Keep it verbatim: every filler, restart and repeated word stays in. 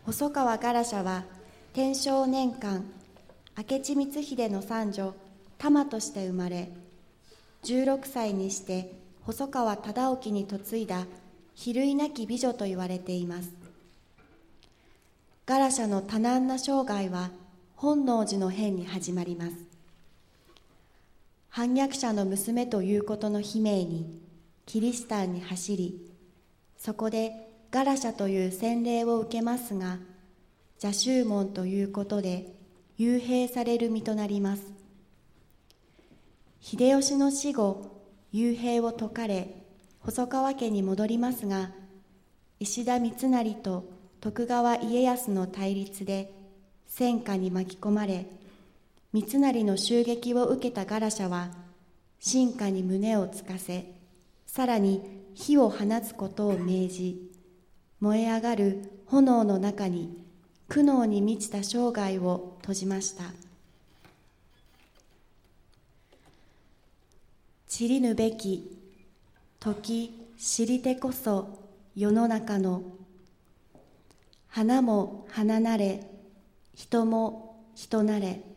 細川ガラシャは天正年間、明智光秀の三女玉として生まれ、じゅうろくさいにして細川忠興に嫁いだ比類なき美女と言われています。ガラシャの多難な生涯は本能寺の変に始まります。反逆者の娘ということの悲鳴にキリシタンに走り、そこでガラシャという洗礼を受けますが、邪宗門ということで幽閉される身となります。秀吉の死後、幽閉を解かれ細川家に戻りますが、石田三成と徳川家康の対立で戦火に巻き込まれ、三成の襲撃を受けたガラシャは臣下に胸をつかせ、さらに火を放つことを命じ、燃え上がる炎の中に苦悩に満ちた生涯を閉じました。知りぬべき時知りてこそ世の中の、花も花なれ人も人なれ。